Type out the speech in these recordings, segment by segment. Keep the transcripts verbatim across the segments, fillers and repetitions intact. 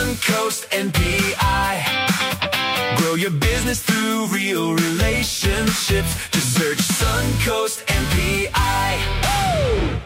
Suncoast N P I. Grow your business through real relationships. Just search Suncoast N P I.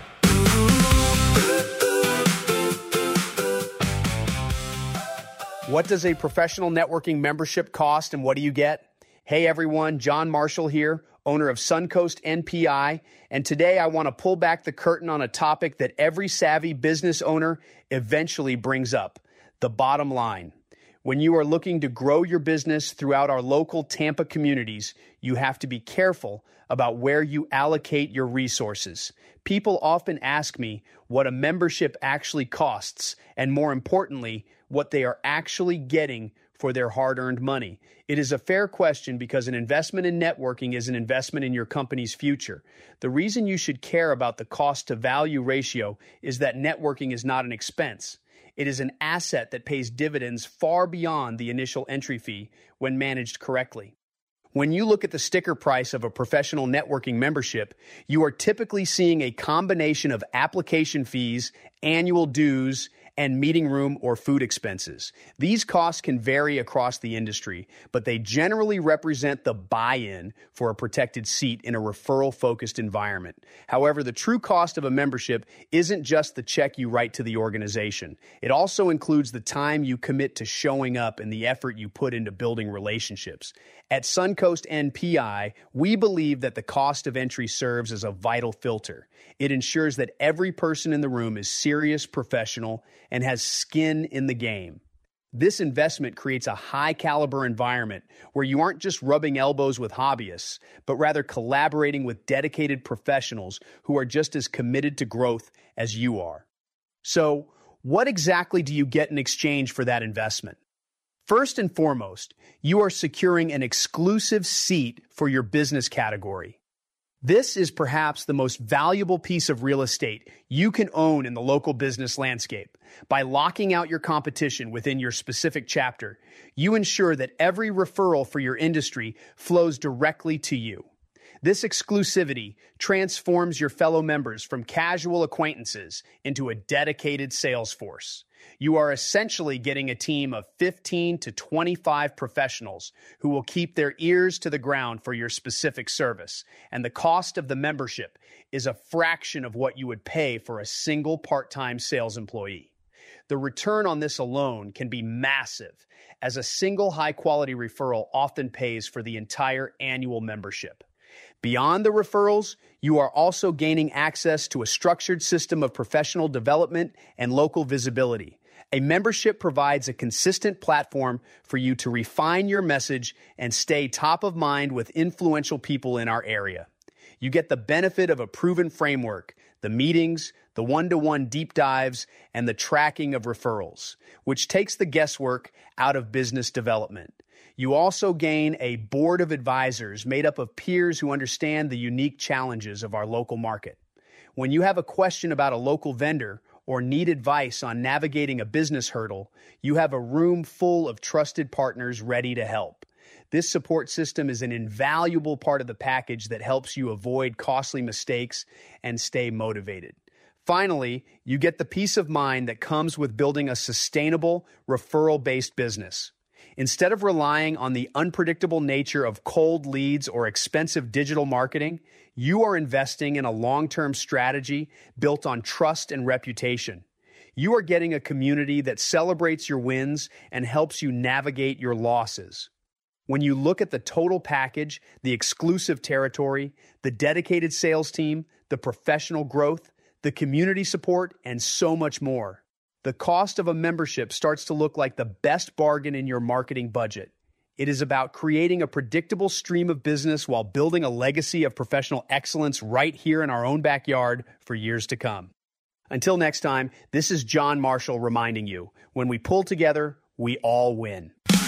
What does a professional networking membership cost and what do you get? Hey everyone, John Marshall here, owner of Suncoast N P I, and today I want to pull back the curtain on a topic that every savvy business owner eventually brings up, the bottom line. When you are looking to grow your business throughout our local Tampa communities, you have to be careful about where you allocate your resources. People often ask me what a membership actually costs, and more importantly, what they are actually getting for their hard-earned money. It is a fair question because an investment in networking is an investment in your company's future. The reason you should care about the cost-to-value ratio is that networking is not an expense. It is an asset that pays dividends far beyond the initial entry fee when managed correctly. When you look at the sticker price of a professional networking membership, you are typically seeing a combination of application fees, annual dues, and meeting room or food expenses. These costs can vary across the industry, but they generally represent the buy-in for a protected seat in a referral-focused environment. However, the true cost of a membership isn't just the check you write to the organization. It also includes the time you commit to showing up and the effort you put into building relationships. At Suncoast N P I, we believe that the cost of entry serves as a vital filter. It ensures that every person in the room is serious, professional, and has skin in the game. This investment creates a high-caliber environment where you aren't just rubbing elbows with hobbyists, but rather collaborating with dedicated professionals who are just as committed to growth as you are. So, what exactly do you get in exchange for that investment? First and foremost, you are securing an exclusive seat for your business category. This is perhaps the most valuable piece of real estate you can own in the local business landscape. By locking out your competition within your specific chapter, you ensure that every referral for your industry flows directly to you. This exclusivity transforms your fellow members from casual acquaintances into a dedicated sales force. You are essentially getting a team of fifteen to twenty-five professionals who will keep their ears to the ground for your specific service, and the cost of the membership is a fraction of what you would pay for a single part-time sales employee. The return on this alone can be massive, as a single high-quality referral often pays for the entire annual membership. Beyond the referrals, you are also gaining access to a structured system of professional development and local visibility. A membership provides a consistent platform for you to refine your message and stay top of mind with influential people in our area. You get the benefit of a proven framework, the meetings, the one-to-one deep dives, and the tracking of referrals, which takes the guesswork out of business development. You also gain a board of advisors made up of peers who understand the unique challenges of our local market. When you have a question about a local vendor or need advice on navigating a business hurdle, you have a room full of trusted partners ready to help. This support system is an invaluable part of the package that helps you avoid costly mistakes and stay motivated. Finally, you get the peace of mind that comes with building a sustainable, referral-based business. Instead of relying on the unpredictable nature of cold leads or expensive digital marketing, you are investing in a long-term strategy built on trust and reputation. You are getting a community that celebrates your wins and helps you navigate your losses. When you look at the total package, the exclusive territory, the dedicated sales team, the professional growth, the community support, and so much more, the cost of a membership starts to look like the best bargain in your marketing budget. It is about creating a predictable stream of business while building a legacy of professional excellence right here in our own backyard for years to come. Until next time, this is John Marshall reminding you, when we pull together, we all win.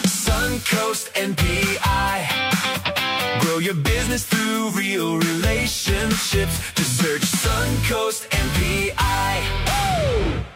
Suncoast N P I. Grow your business through real relationships. Just search Suncoast N P I. Woo!